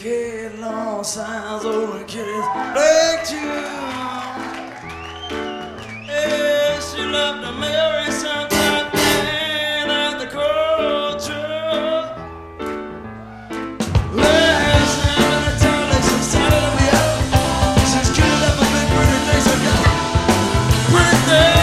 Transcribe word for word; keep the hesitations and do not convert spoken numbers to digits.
kid, long signs over kids, black tune. Yeah, she loved to make